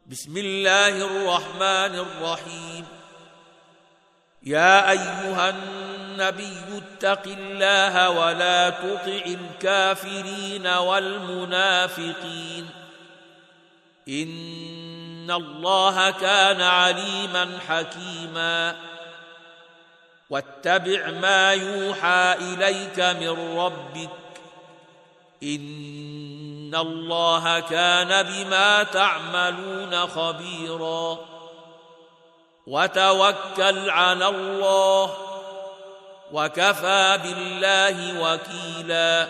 بسم الله الرحمن الرحيم. يا أيها النبي اتق الله ولا تطع الكافرين والمنافقين إن الله كان عليما حكيما. واتبع ما يوحى إليك من ربك إن الله كان بما تعملون خبيرا. وتوكل على الله وكفى بالله وكيلا.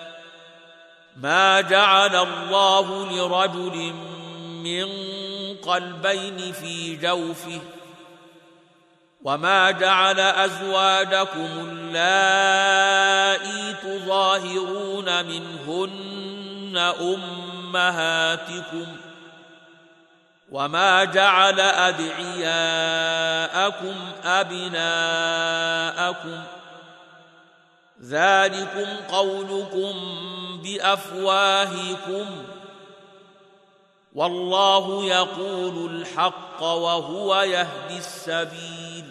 ما جعل الله لرجل من قلبين في جوفه وما جعل أزواجكم اللائي تظاهرون منهن أمهاتكم وما جعل أدعياءكم أبناءكم ذلكم قولكم بأفواهكم والله يقول الحق وهو يهدي السبيل.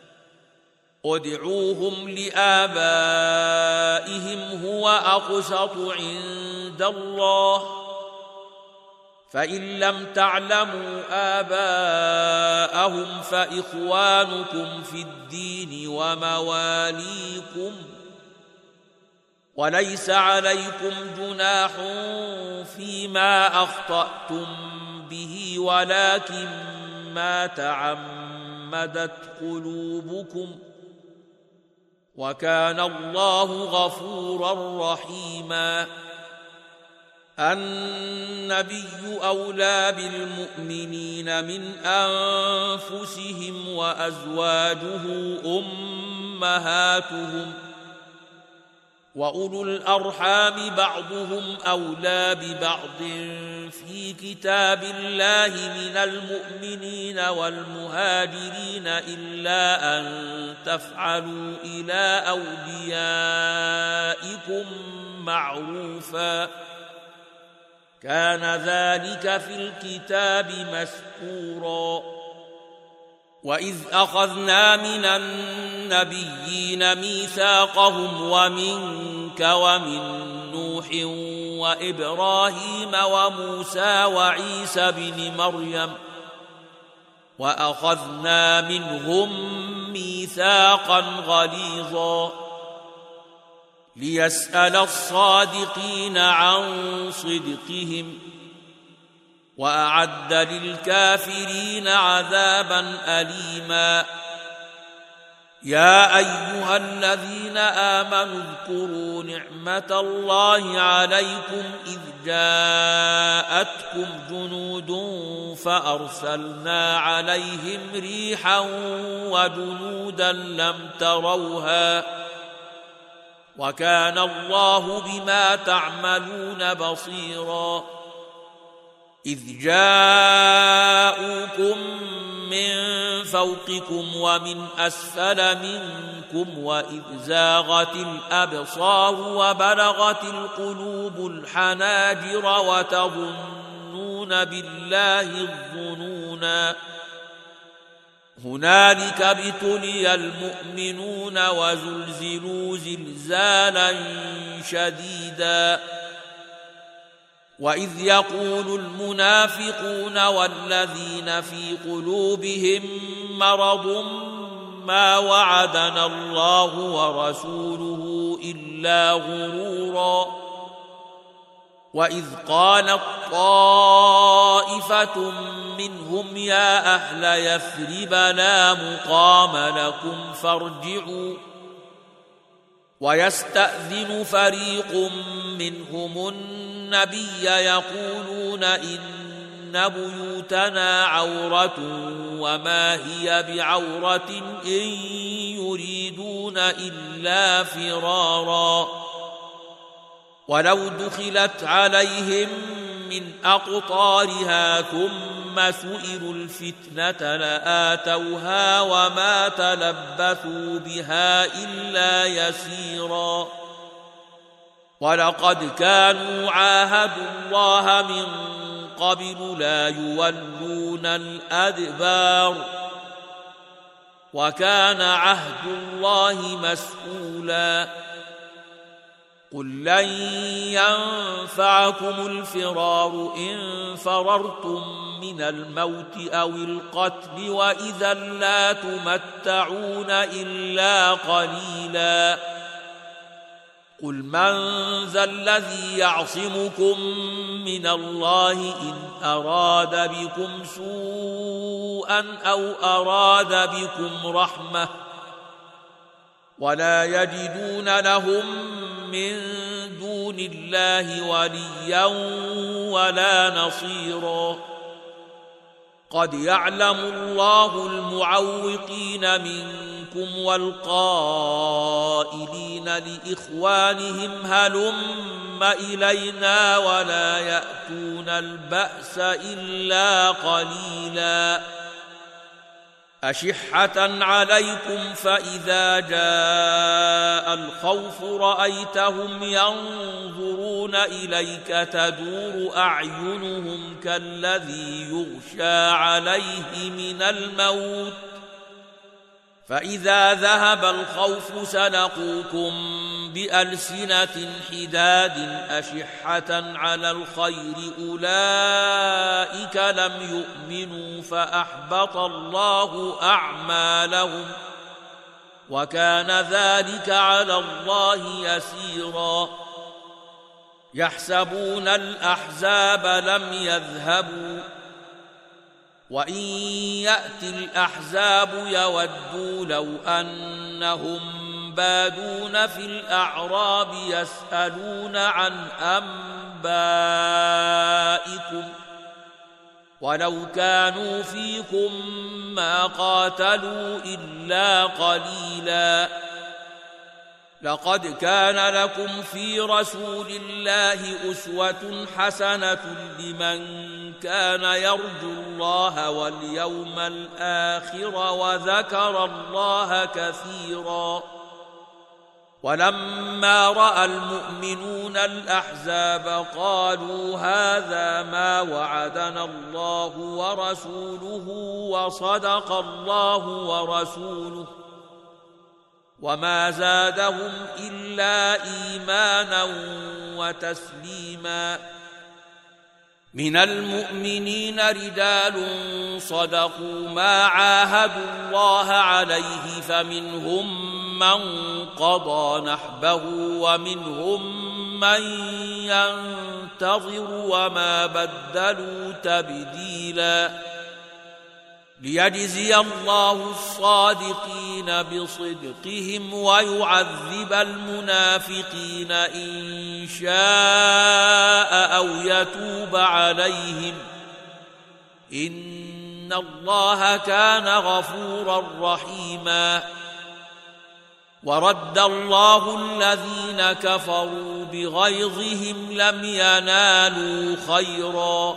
ادعوهم لآبائهم هو أقسط عند الله فإن لم تعلموا آباءهم فإخوانكم في الدين ومواليكم وليس عليكم جناح فيما أخطأتم به ولكن ما تعمدت قلوبكم وكان الله غفورا رحيما. النبي أولى بالمؤمنين من أنفسهم وأزواجه أمهاتهم وأولو الأرحام بعضهم أولى ببعض في كتاب الله من المؤمنين والمهاجرين إلا أن تفعلوا إلى أوليائكم معروفا كان ذلك في الكتاب مسطورا. وإذ أخذنا من النبيين ميثاقهم ومنك ومن نوح وإبراهيم وموسى وعيسى بن مريم وأخذنا منهم ميثاقا غليظا ليسأل الصادقين عن صدقهم وأعد للكافرين عذابا أليما. يا أيها الذين آمنوا اذكروا نعمة الله عليكم إذ جاءتكم جنود فأرسلنا عليهم ريحا وجنودا لم تروها وكان الله بما تعملون بصيرا. إذ جاءوكم من فوقكم ومن أسفل منكم وإذ زاغت الأبصار وبلغت القلوب الحناجر وتظنون بالله الظنونا. هنالك ابتلي المؤمنون وزلزلوا زلزالا شديدا. وإذ يقول المنافقون والذين في قلوبهم مرض ما وعدنا الله ورسوله إلا غرورا. وإذ قالت طائفة منهم يا أهل يثرب لا مقام لكم فارجعوا ويستأذن فريق منهم النبي يقولون إن بيوتنا عورة وما هي بعورة إن يريدون إلا فرارا. ولو دخلت عليهم من أقطارها ثم سئلوا الفتنة لآتوها وما تلبثوا بها إلا يسيرا. ولقد كانوا عاهدوا الله من قبل لا يولون الأدبار وكان عهد الله مسؤولا قل لن ينفعكم الفرار إن فررتم من الموت أو القتل وإذا لا تمتعون إلا قليلا قل من ذا الذي يعصمكم من الله إن أراد بكم سوءا أو أراد بكم رحمة ولا يجدون لهم من دون الله وليا ولا نصيرا قد يعلم الله المعوقين منكم والقائلين لإخوانهم هلم إلينا ولا يأتون البأس إلا قليلا أشحة عليكم فإذا جاء الخوف رأيتهم ينظرون إليك تدور أعينهم كالذي يغشى عليه من الموت فإذا ذهب الخوف سلقوكم بألسنة حداد أشحة على الخير أولئك لم يؤمنوا فأحبط الله أعمالهم وكان ذلك على الله يسيرا يحسبون الأحزاب لم يذهبوا وإن يأتي الأحزاب يودوا لو أنهم بادون في الأعراب يسألون عن أنبائكم ولو كانوا فيكم ما قاتلوا إلا قليلا لقد كان لكم في رسول الله أسوة حسنة لمن كان يرجو الله واليوم الآخر وذكر الله كثيرا ولما رأى المؤمنون الأحزاب قالوا هذا ما وعدنا الله ورسوله وصدق الله ورسوله وما زادهم إلا إيمانا وتسليما من المؤمنين رجال صدقوا ما عاهدوا الله عليه فمنهم من قضى نحبه ومنهم من ينتظر وما بدلوا تبديلا ليجزي الله الصادقين بصدقهم ويعذب المنافقين إن شاء أو يتوب عليهم إن الله كان غفورا رحيما ورد الله الذين كفروا بغيظهم لم ينالوا خيرا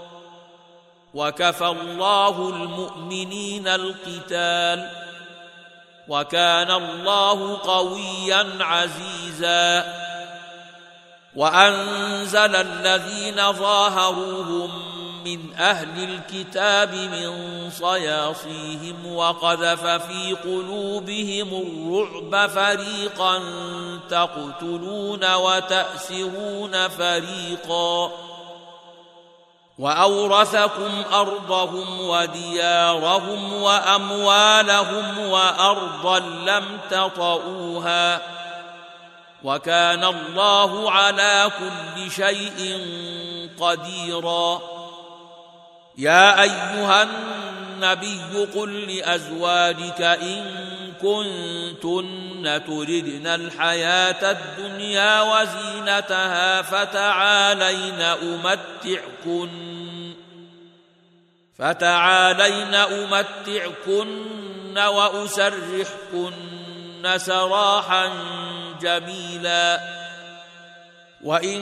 وكفى الله المؤمنين القتال وكان الله قويا عزيزا وأنزل الذين ظاهروهم من أهل الكتاب من صياصيهم وقذف في قلوبهم الرعب فريقا تقتلون وتأسرون فريقا وأورثكم أرضهم وديارهم وأموالهم وأرضا لم تطئوها وكان الله على كل شيء قديرا يا أيها النبي قل لأزواجك إن كنتن تردن الحياة الدنيا وزينتها فتعالين أمتعكن وأسرحكن سراحا جميلا وإن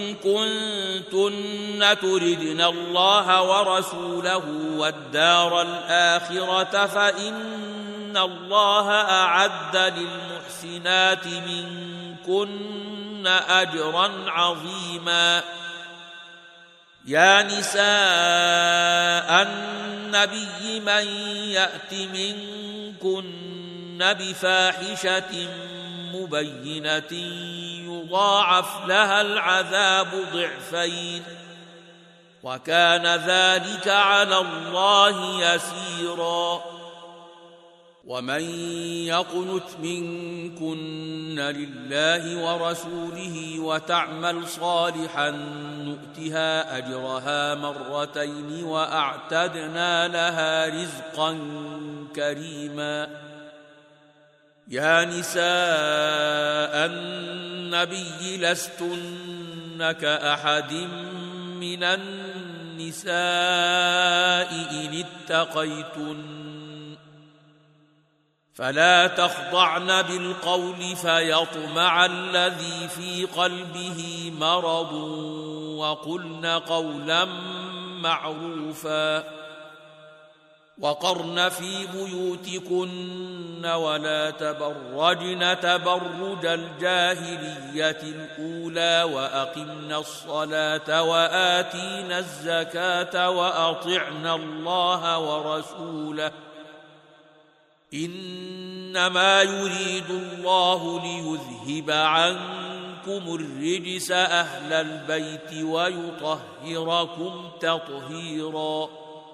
كنتن تردن الله ورسوله والدار الآخرة فإن الله أعد للمحسنات منكن أجرا عظيما يا نساء النبي من يأت منكن بفاحشة مبينة يضاعف لها العذاب ضعفين وكان ذلك على الله يسيرا ومن يقنت منكن لله ورسوله وتعمل صالحا نؤتها أجرها مرتين وأعتدنا لها رزقا كريما يا نساء النبي لستن كأحد من النساء إن اتقيتن فلا تخضعن بالقول فيطمع الذي في قلبه مرض وقلن قولا معروفا وقرن في بيوتكن ولا تبرجن تبرج الجاهلية الأولى وأقمن الصلاة وآتين الزكاة وأطعن الله ورسوله إنما يريد الله ليذهب عنكم الرجس أهل البيت ويطهركم تطهيرا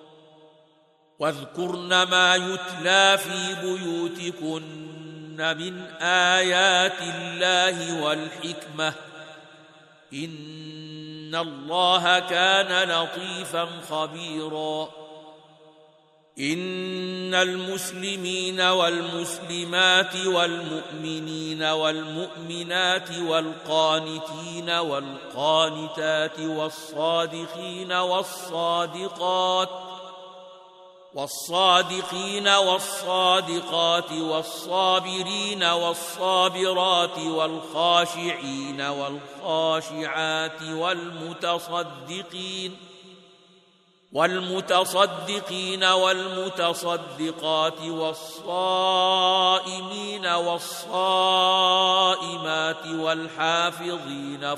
واذكرن ما يتلى في بيوتكن من آيات الله والحكمة إن الله كان لطيفا خبيرا إن المسلمين والمسلمات والمؤمنين والمؤمنات والقانتين والقانتات والصادقين والصادقات والصابرين والصابرات والخاشعين والخاشعات والمتصدقين والمتصدقات والصائمين والصائمات والحافظين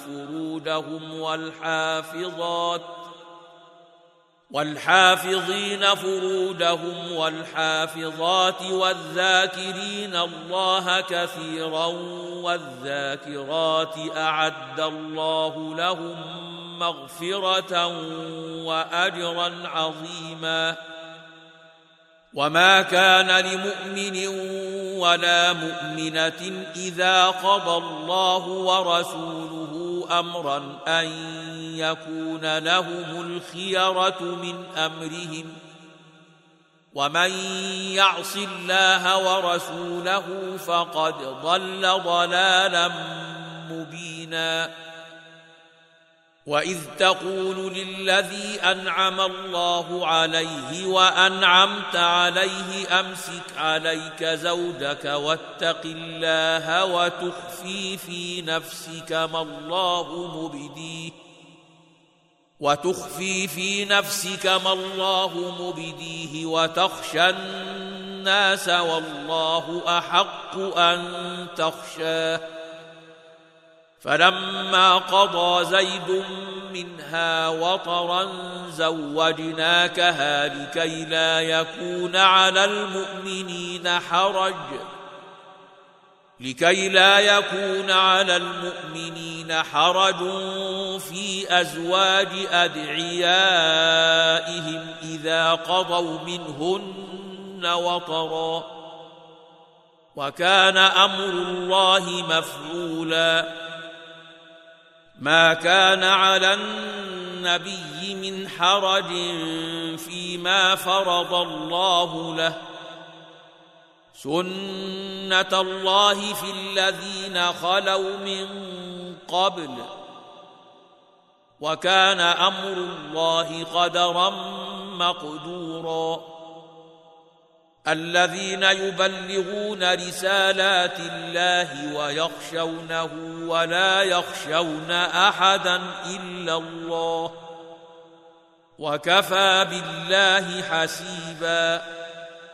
فروجهم والحافظات والذاكرين الله كثيرا والذاكرات أعد الله لهم مغفرة وأجرا عظيما وما كان لمؤمن ولا مؤمنة إذا قضى الله ورسوله أمرا أن يكون لهم الخيرة من أمرهم ومن يعص الله ورسوله فقد ضل ضلالا مبينا وإذ تقول للذي أنعم الله عليه وأنعمت عليه أمسك عليك زوجك واتق الله وتخفي في نفسك ما الله مبديه وتخشى الناس والله أحق أن تخشاه فلما قضى زيد منها وطرا زوجناكها لكي لا يكون على المؤمنين حرج في أزواج أدعيائهم إذا قضوا منهن وطرا وكان أمر الله مفعولا ما كان على النبي من حرج فيما فرض الله له سنة الله في الذين خلوا من قبل وكان أمر الله قدرا مقدورا الذين يبلغون رسالات الله ويخشونه ولا يخشون أحدا إلا الله وكفى بالله حسيبا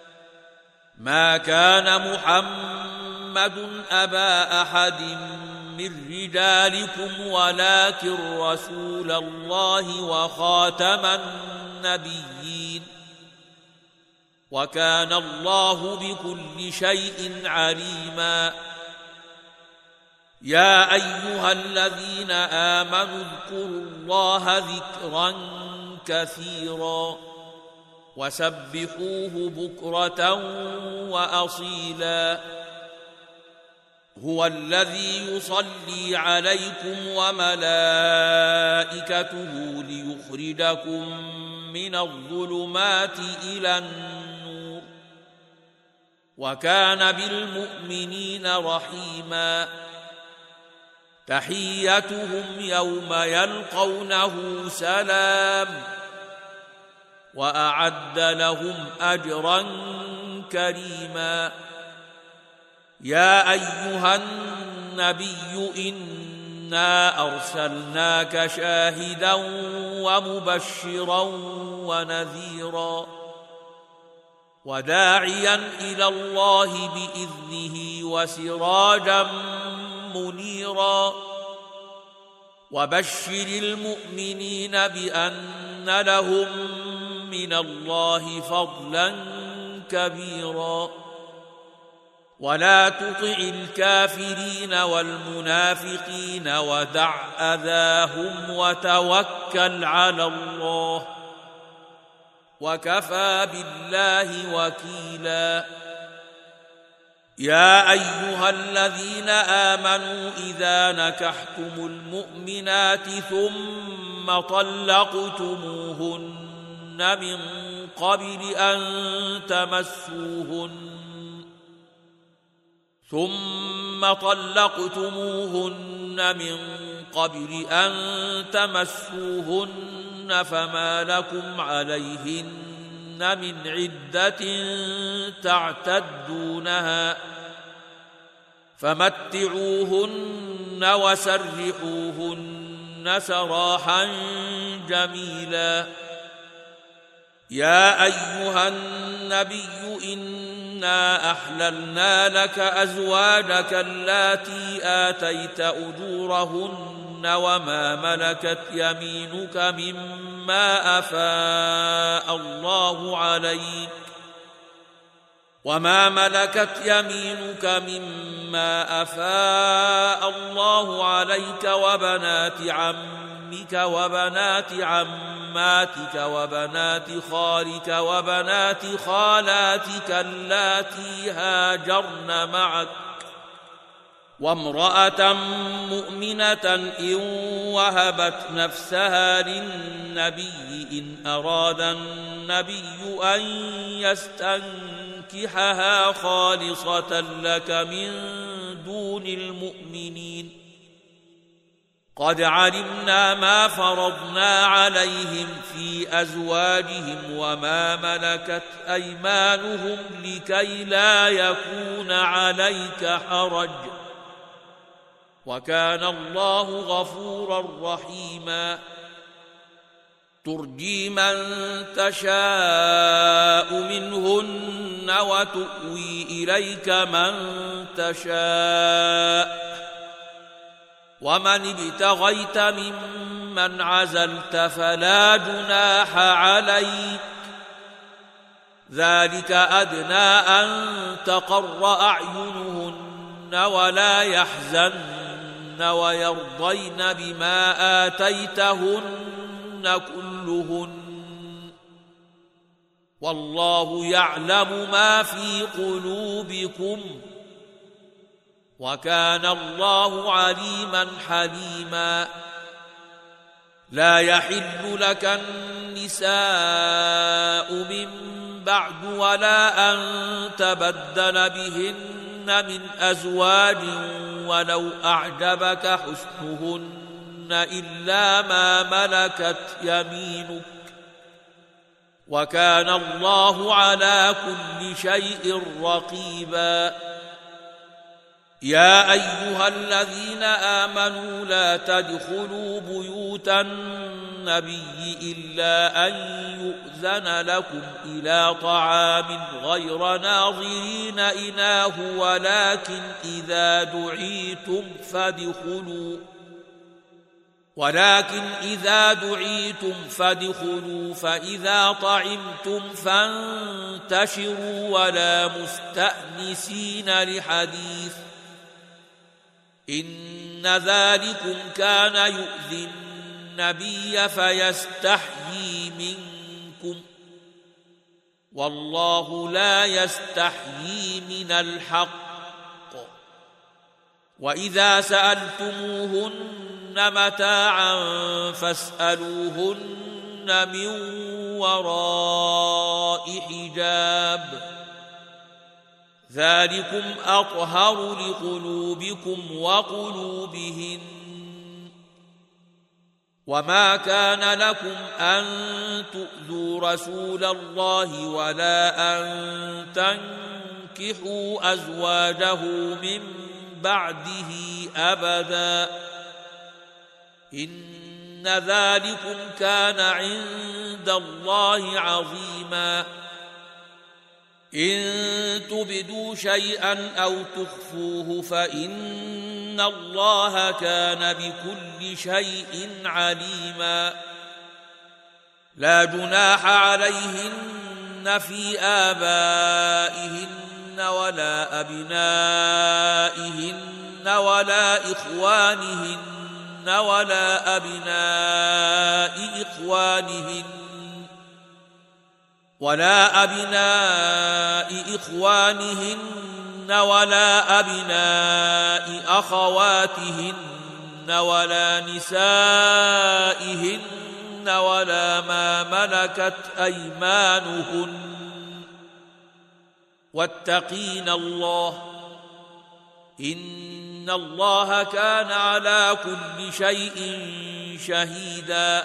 ما كان محمد أبا أحد من رجالكم ولكن رسول الله وخاتم النبيين وكان الله بكل شيء عليما. يا أيها الذين آمنوا اذكروا الله ذكرا كثيرا وسبحوه بكرة وأصيلا. هو الذي يصلي عليكم وملائكته ليخرجكم من الظلمات إلى النور وكان بالمؤمنين رحيما. تحيتهم يوم يلقونه سلام وأعد لهم أجرا كريما. يا أيها النبي إنا أرسلناك شاهدا ومبشرا ونذيرا وداعيا إلى الله بإذنه وسراجا منيرا. وبشر المؤمنين بأن لهم من الله فضلا كبيرا. ولا تطع الكافرين والمنافقين ودع أذاهم وتوكل على الله وكفى بالله وكيلا. يا أيها الذين آمنوا إذا نكحتم المؤمنات ثم طلقتموهن من قبل أن تمسوهن فما لكم عليهن من عدة تعتدونها فمتعوهن وسرحوهن سراحا جميلا. يا أيها النبي إنا أحللنا لك أزواجك اللاتي آتيت أجورهن وما ملكت يمينك مما أفاء الله عليك وبنات عمك وبنات عماتك وبنات خالك وبنات خالاتك اللاتي هاجرن معك وامرأة مؤمنة إن وهبت نفسها للنبي إن أراد النبي أن يستنكحها خالصة لك من دون المؤمنين. قد علمنا ما فرضنا عليهم في أزواجهم وما ملكت أيمانهم لكي لا يكون عليك حرج وكان الله غفورا رحيما. ترجي من تشاء منهن وتؤوي إليك من تشاء ومن ابتغيت ممن عزلت فلا جناح عليك ذلك أدنى أن تقر أعينهن ولا يحزن ويرضين بما آتيتهن كلهن والله يعلم ما في قلوبكم وكان الله عليما حليما. لا يحل لك النساء من بعد ولا أن تبدل بهن من أزواج ولو أعجبك حسنهن إلا ما ملكت يمينك وكان الله على كل شيء رقيبا. يا أيها الذين آمنوا لا تدخلوا بيوت النبي إلا أن يؤذن لكم إلى طعام غير ناظرين إناه ولكن إذا دعيتم فادخلوا فإذا طعمتم فانتشروا ولا مستأنسين لحديث إن ذلكم كان يؤذي النبي فيستحيي منكم والله لا يستحيي من الحق وإذا سألتموهن متاعا فاسألوهن من وراء حجاب ذلكم أطهر لقلوبكم وقلوبهن وما كان لكم أن تؤذوا رسول الله ولا أن تنكحوا أزواجه من بعده أبدا إن ذلكم كان عند الله عظيما إن تبدوا شيئا أو تخفوه فإن الله كان بكل شيء عليما لا جناح عليهن في آبائهن ولا أبنائهن ولا إخوانهن ولا أبناء إخوانهن ولا أبناء أخواتهن ولا نسائهن ولا ما ملكت أيمانهن واتقين الله إن الله كان على كل شيء شهيدا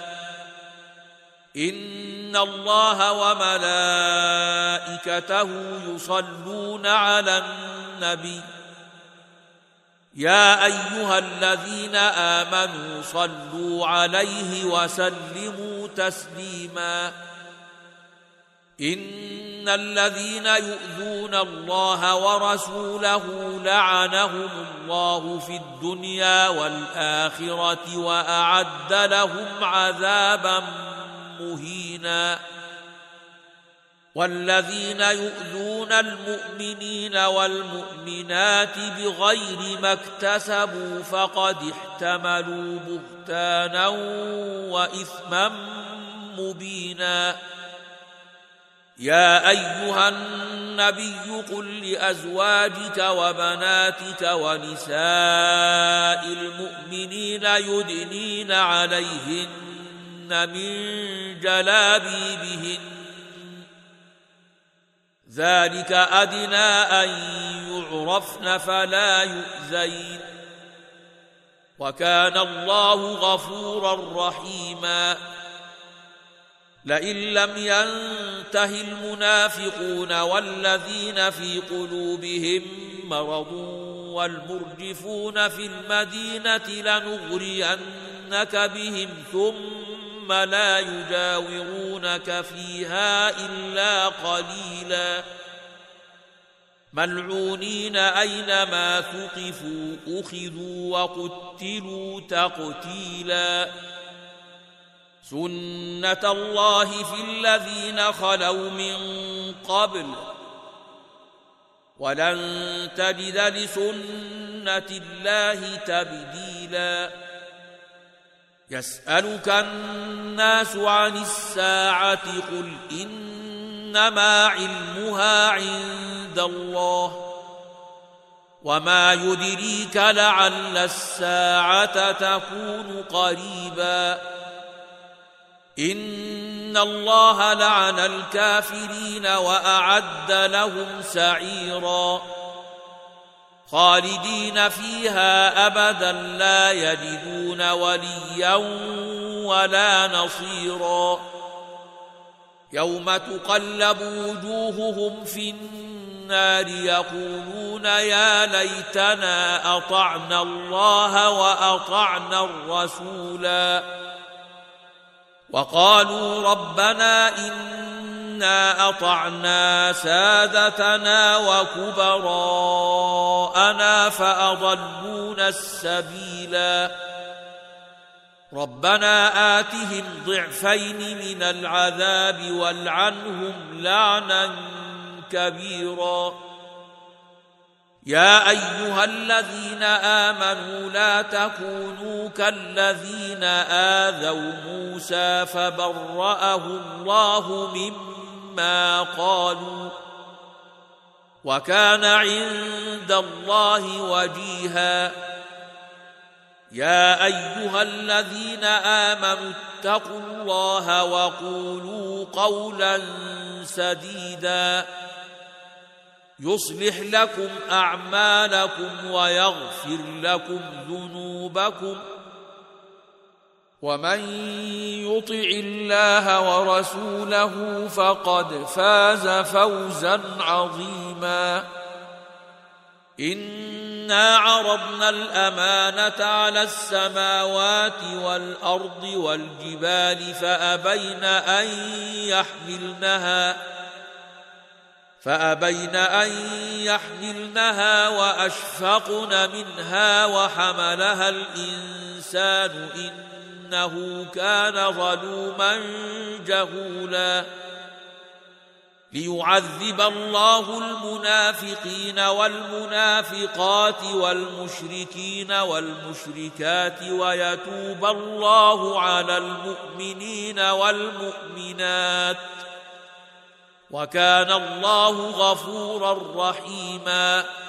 إن الله وملائكته يصلون على النبي يا أيها الذين آمنوا صلوا عليه وسلموا تسليما إن الذين يؤذون الله ورسوله لعنهم الله في الدنيا والآخرة وأعد لهم عذابا مهينا والذين يؤذون المؤمنين والمؤمنات بغير ما اكتسبوا فقد احتملوا بهتانا وإثما مبينا يا أيها النبي قل لأزواجك وبناتك ونساء المؤمنين يدنين عليهن من جلابيبهن ذلك أدنى أن يعرفن فلا يؤذين وكان الله غفورا رحيما لئن لم ينته المنافقون والذين في قلوبهم مرض والمرجفون في المدينة لنغرينك بهم ثم لا يجاورونك فيها إلا قليلا ملعونين أينما ثقفوا أخذوا وقتلوا تقتيلا سنة الله في الذين خلوا من قبل ولن تجد لسنة الله تبديلا يسألك الناس عن الساعة قل إنما علمها عند الله وما يدريك لعل الساعة تكون قريبا إن الله لعن الكافرين وأعد لهم سعيرا خالدين فيها أبدا لا يجدون وليا ولا نصيرا يوم تقلب وجوههم في النار يقولون يا ليتنا أطعنا الله وأطعنا الرسولا وقالوا ربنا إنا أطعنا سادتنا وكبراءنا فأضلونا السبيلا ربنا آتهم ضعفين من العذاب والعنهم لعنا كبيرا يا أيها الذين آمنوا لا تكونوا كالذين آذوا موسى فبرأه الله مما قالوا وكان عند الله وجيها يا أيها الذين آمنوا اتقوا الله وقولوا قولا سديدا يصلح لكم أعمالكم ويغفر لكم ذنوبكم ومن يطع الله ورسوله فقد فاز فوزا عظيما إنا عرضنا الأمانة على السماوات والأرض والجبال فأبين أن يحملنها وأشفقن منها وحملها الإنسان إنه كان ظلوما جهولا ليعذب الله المنافقين والمنافقات والمشركين والمشركات ويتوب الله على المؤمنين والمؤمنات وكان الله غفورا رحيما